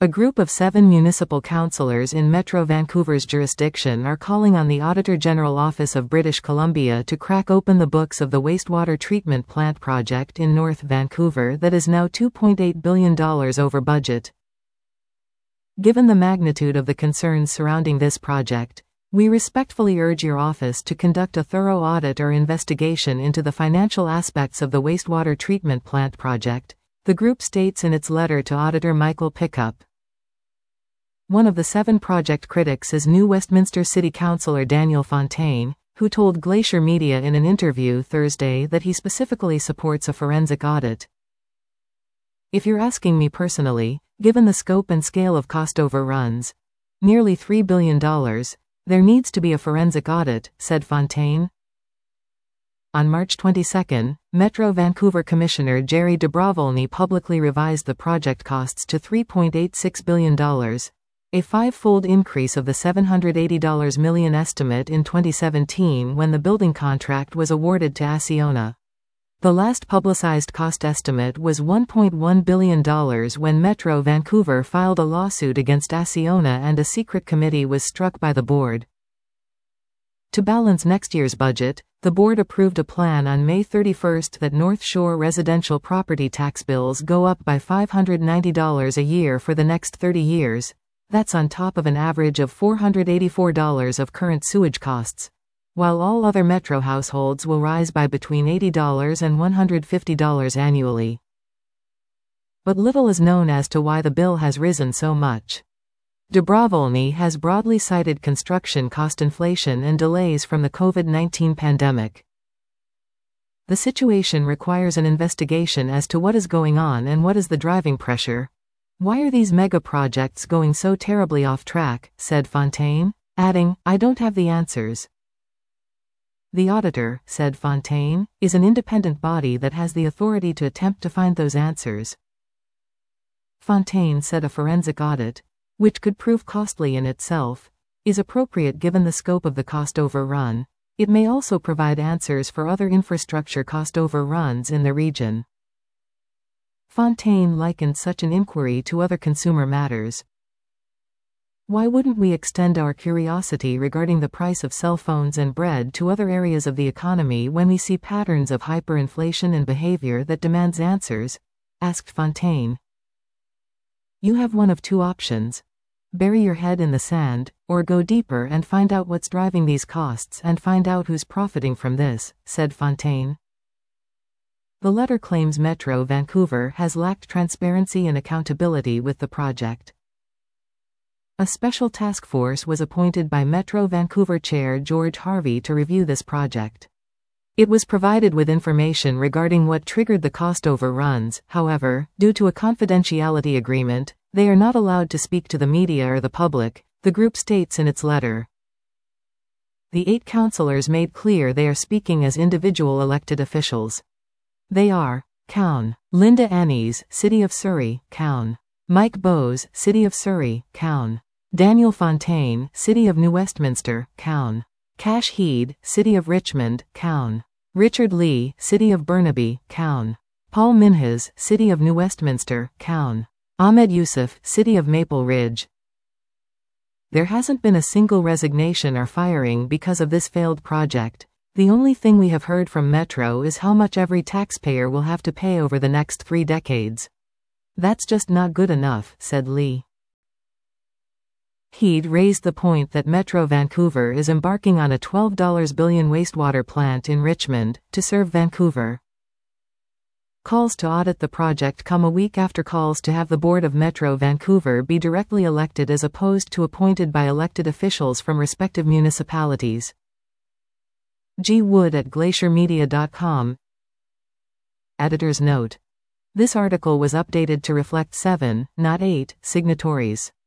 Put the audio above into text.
A group of 7 municipal councillors in Metro Vancouver's jurisdiction are calling on the Auditor General Office of British Columbia to crack open the books of the wastewater treatment plant project in North Vancouver that is now $2.8 billion over budget. Given the magnitude of the concerns surrounding this project, we respectfully urge your office to conduct a thorough audit or investigation into the financial aspects of the wastewater treatment plant project, the group states in its letter to Auditor Michael Pickup. One of the 7 project critics is New Westminster City Councillor Daniel Fontaine, who told Glacier Media in an interview Thursday that he specifically supports a forensic audit. If you're asking me personally, given the scope and scale of cost overruns, nearly $3 billion, there needs to be a forensic audit, said Fontaine. On March 22, Metro Vancouver Commissioner Jerry Dobrovolny publicly revised the project costs to $3.86 billion, a 5-fold increase of the $780 million estimate in 2017 when the building contract was awarded to Acciona. The last publicized cost estimate was $1.1 billion when Metro Vancouver filed a lawsuit against Acciona and a secret committee was struck by the board. To balance next year's budget, the board approved a plan on May 31 that North Shore residential property tax bills go up by $590 a year for the next 30 years. That's on top of an average of $484 of current sewage costs, while all other Metro households will rise by between $80 and $150 annually. But little is known as to why the bill has risen so much. Dobrovolny has broadly cited construction cost inflation and delays from the COVID-19 pandemic. The situation requires an investigation as to what is going on and what is the driving pressure. Why are these mega projects going so terribly off track, said Fontaine, adding, I don't have the answers. The auditor, said Fontaine, is an independent body that has the authority to attempt to find those answers. Fontaine said a forensic audit, which could prove costly in itself, is appropriate given the scope of the cost overrun. It may also provide answers for other infrastructure cost overruns in the region. Fontaine likened such an inquiry to other consumer matters. Why wouldn't we extend our curiosity regarding the price of cell phones and bread to other areas of the economy when we see patterns of hyperinflation and behavior that demands answers? Asked Fontaine. You have one of 2 options. Bury your head in the sand, or go deeper and find out what's driving these costs and find out who's profiting from this, said Fontaine. The letter claims Metro Vancouver has lacked transparency and accountability with the project. A special task force was appointed by Metro Vancouver Chair George Harvey to review this project. It was provided with information regarding what triggered the cost overruns. However, due to a confidentiality agreement, they are not allowed to speak to the media or the public, the group states in its letter. The 8 councillors made clear they are speaking as individual elected officials. They are Cown Linda Annies, City of Surrey, Cown Mike Bowes, City of Surrey, Cown Daniel Fontaine, City of New Westminster, Cown Cash Heed, City of Richmond, Cown Richard Lee, City of Burnaby, Cown Paul Minhas, City of New Westminster, Cown Ahmed Yusuf, City of Maple Ridge. There hasn't been a single resignation or firing because of this failed project. The only thing we have heard from Metro is how much every taxpayer will have to pay over the next 3 decades. That's just not good enough, said Lee. Heed raised the point that Metro Vancouver is embarking on a $12 billion wastewater plant in Richmond to serve Vancouver. Calls to audit the project come a week after calls to have the board of Metro Vancouver be directly elected as opposed to appointed by elected officials from respective municipalities. G. Wood at glaciermedia.com. Editor's note. This article was updated to reflect 7, not 8, signatories.